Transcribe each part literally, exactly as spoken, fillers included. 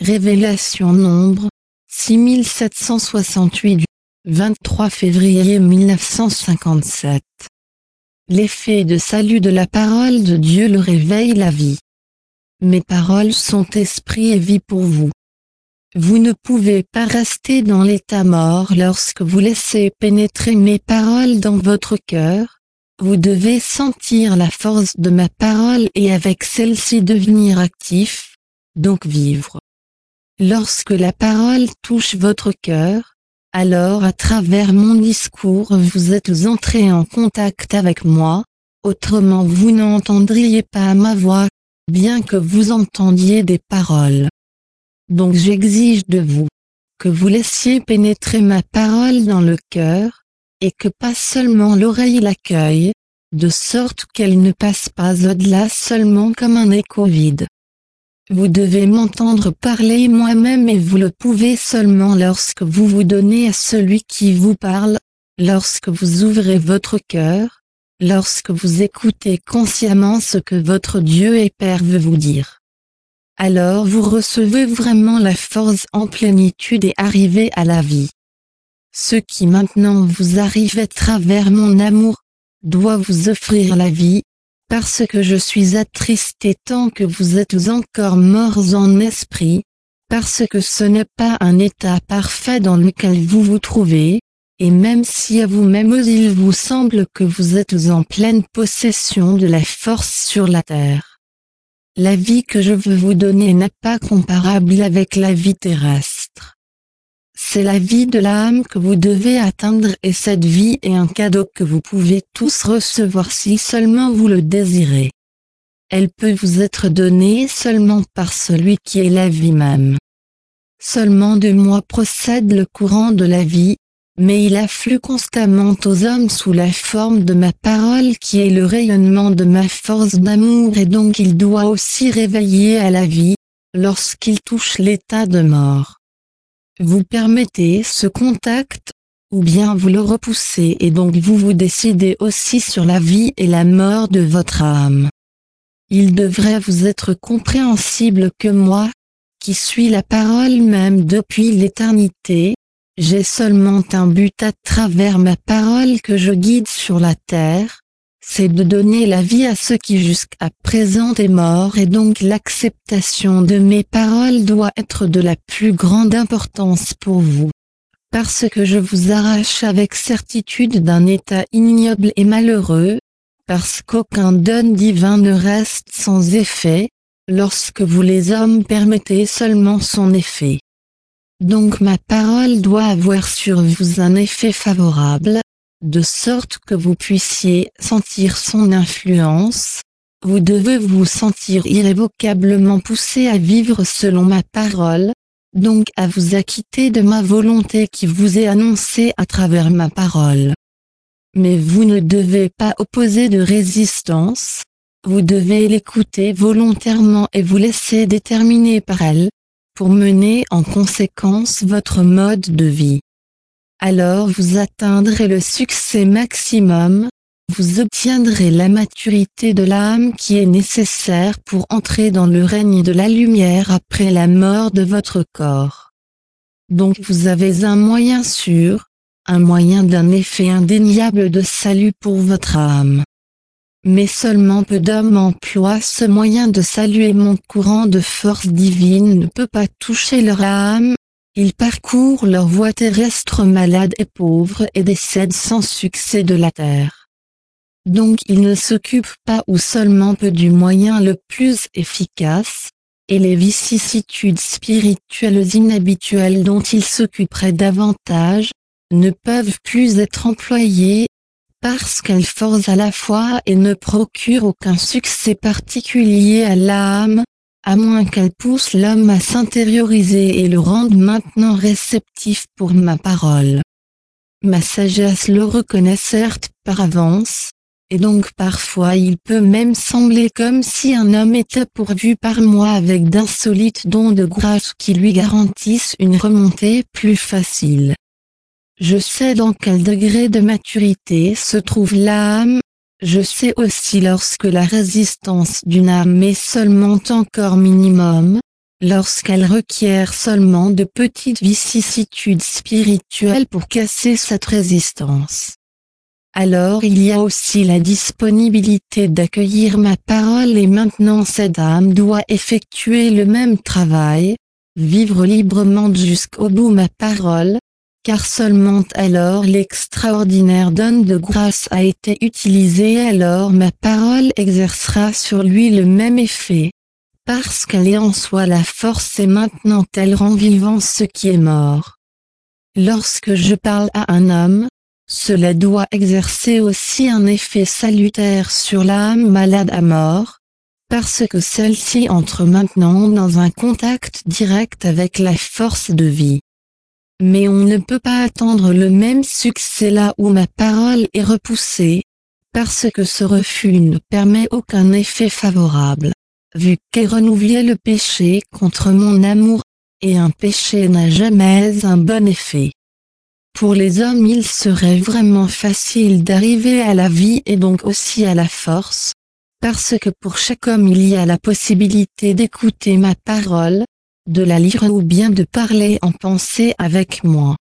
Révélation Nombre, six mille sept cent soixante-huit, vingt-trois février mille neuf cent cinquante-sept. L'effet de salut de la parole de Dieu le réveille la vie. Mes paroles sont esprit et vie pour vous. Vous ne pouvez pas rester dans l'état mort lorsque vous laissez pénétrer mes paroles dans votre cœur. Vous devez sentir la force de ma parole et avec celle-ci devenir actif, donc vivre. Lorsque la parole touche votre cœur, alors à travers mon discours vous êtes entré en contact avec moi, autrement vous n'entendriez pas ma voix, bien que vous entendiez des paroles. Donc j'exige de vous, que vous laissiez pénétrer ma parole dans le cœur, et que pas seulement l'oreille l'accueille, de sorte qu'elle ne passe pas au-delà seulement comme un écho vide. Vous devez m'entendre parler moi-même et vous le pouvez seulement lorsque vous vous donnez à celui qui vous parle, lorsque vous ouvrez votre cœur, lorsque vous écoutez consciemment ce que votre Dieu et Père veut vous dire. Alors vous recevez vraiment la force en plénitude et arrivez à la vie. Ce qui maintenant vous arrive à travers mon amour, doit vous offrir la vie, parce que je suis attristé tant que vous êtes encore morts en esprit, parce que ce n'est pas un état parfait dans lequel vous vous trouvez, et même si à vous-même il vous semble que vous êtes en pleine possession de la force sur la terre. La vie que je veux vous donner n'est pas comparable avec la vie terrestre. C'est la vie de l'âme que vous devez atteindre et cette vie est un cadeau que vous pouvez tous recevoir si seulement vous le désirez. Elle peut vous être donnée seulement par celui qui est la vie même. Seulement de moi procède le courant de la vie, mais il afflue constamment aux hommes sous la forme de ma parole qui est le rayonnement de ma force d'amour et donc il doit aussi réveiller à la vie, lorsqu'il touche l'état de mort. Vous permettez ce contact, ou bien vous le repoussez et donc vous vous décidez aussi sur la vie et la mort de votre âme. Il devrait vous être compréhensible que moi, qui suis la parole même depuis l'éternité, j'ai seulement un but à travers ma parole que je guide sur la terre, c'est de donner la vie à ceux qui jusqu'à présent est mort et donc l'acceptation de mes paroles doit être de la plus grande importance pour vous. Parce que je vous arrache avec certitude d'un état ignoble et malheureux, parce qu'aucun don divin ne reste sans effet, lorsque vous les hommes permettez seulement son effet. Donc ma parole doit avoir sur vous un effet favorable, de sorte que vous puissiez sentir son influence, vous devez vous sentir irrévocablement poussé à vivre selon ma parole, donc à vous acquitter de ma volonté qui vous est annoncée à travers ma parole. Mais vous ne devez pas opposer de résistance, vous devez l'écouter volontairement et vous laisser déterminer par elle, pour mener en conséquence votre mode de vie. Alors vous atteindrez le succès maximum, vous obtiendrez la maturité de l'âme qui est nécessaire pour entrer dans le règne de la lumière après la mort de votre corps. Donc vous avez un moyen sûr, un moyen d'un effet indéniable de salut pour votre âme. Mais seulement peu d'hommes emploient ce moyen de salut et mon courant de force divine ne peut pas toucher leur âme. Ils parcourent leur voie terrestre malades et pauvres et décèdent sans succès de la terre. Donc ils ne s'occupent pas ou seulement peu du moyen le plus efficace, et les vicissitudes spirituelles inhabituelles dont ils s'occuperaient davantage, ne peuvent plus être employées, parce qu'elles forcent à la fois et ne procurent aucun succès particulier à l'âme, à moins qu'elle pousse l'homme à s'intérioriser et le rende maintenant réceptif pour ma parole. Ma sagesse le reconnaît certes par avance, et donc parfois il peut même sembler comme si un homme était pourvu par moi avec d'insolites dons de grâce qui lui garantissent une remontée plus facile. Je sais dans quel degré de maturité se trouve l'âme, je sais aussi lorsque la résistance d'une âme est seulement encore minimum, lorsqu'elle requiert seulement de petites vicissitudes spirituelles pour casser cette résistance. Alors il y a aussi la disponibilité d'accueillir ma parole et maintenant cette âme doit effectuer le même travail, vivre librement jusqu'au bout ma parole, car seulement alors l'extraordinaire donne de grâce a été utilisée, alors ma parole exercera sur lui le même effet, parce qu'elle est en soi la force et maintenant elle rend vivant ce qui est mort. Lorsque je parle à un homme, cela doit exercer aussi un effet salutaire sur l'âme malade à mort, parce que celle-ci entre maintenant dans un contact direct avec la force de vie. Mais on ne peut pas attendre le même succès là où ma parole est repoussée, parce que ce refus ne permet aucun effet favorable, vu qu'est renouvelé le péché contre mon amour, et un péché n'a jamais un bon effet. Pour les hommes il serait vraiment facile d'arriver à la vie et donc aussi à la force, parce que pour chaque homme il y a la possibilité d'écouter ma parole, de la lire ou bien de parler en pensée avec moi.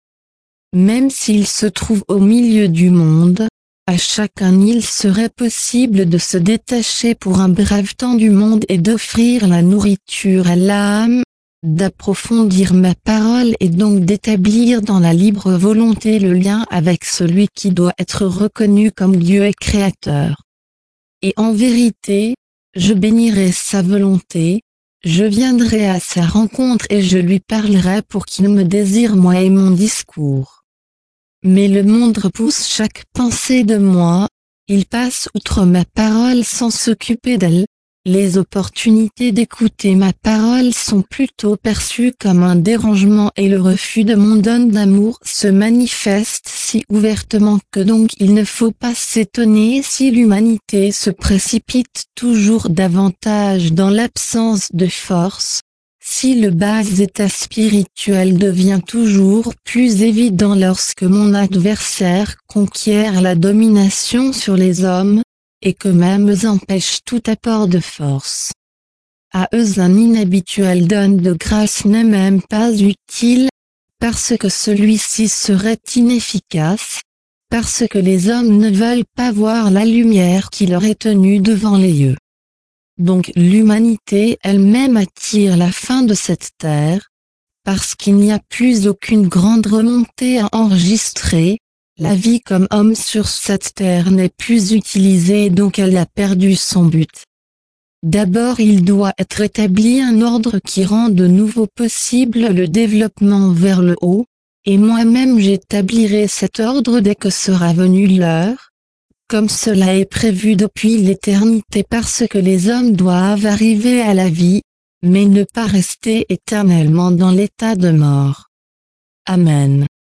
Même s'il se trouve au milieu du monde, à chacun il serait possible de se détacher pour un bref temps du monde et d'offrir la nourriture à l'âme, d'approfondir ma parole et donc d'établir dans la libre volonté le lien avec celui qui doit être reconnu comme Dieu et Créateur. Et en vérité, je bénirai sa volonté, je viendrai à sa rencontre et je lui parlerai pour qu'il me désire moi et mon discours. Mais le monde repousse chaque pensée de moi, il passe outre ma parole sans s'occuper d'elle. Les opportunités d'écouter ma parole sont plutôt perçues comme un dérangement et le refus de mon don d'amour se manifeste si ouvertement que donc il ne faut pas s'étonner si l'humanité se précipite toujours davantage dans l'absence de force, si le bas état spirituel devient toujours plus évident lorsque mon adversaire conquiert la domination sur les hommes, et que même empêche tout apport de force. À eux un inhabituel don de grâce n'est même pas utile, parce que celui-ci serait inefficace, parce que les hommes ne veulent pas voir la lumière qui leur est tenue devant les yeux. Donc l'humanité elle-même attire la fin de cette terre, parce qu'il n'y a plus aucune grande remontée à enregistrer. La vie comme homme sur cette terre n'est plus utilisée donc elle a perdu son but. D'abord il doit être établi un ordre qui rend de nouveau possible le développement vers le haut, et moi-même j'établirai cet ordre dès que sera venue l'heure, comme cela est prévu depuis l'éternité parce que les hommes doivent arriver à la vie, mais ne pas rester éternellement dans l'état de mort. Amen.